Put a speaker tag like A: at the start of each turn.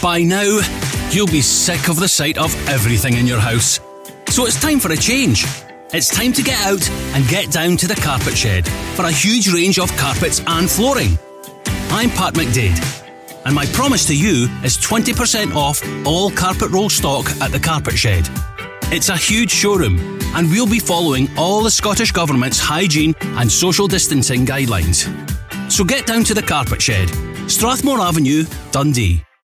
A: By now, you'll be sick of the sight of everything in your house. So it's time for a change. It's time to get out and get down to the Carpet Shed for a huge range of carpets and flooring. I'm Pat McDade, and my promise to you is 20% off all carpet roll stock at the Carpet Shed. It's a huge showroom, and we'll be following all the Scottish Government's hygiene and social distancing guidelines. So get down to the Carpet Shed, Strathmore Avenue, Dundee.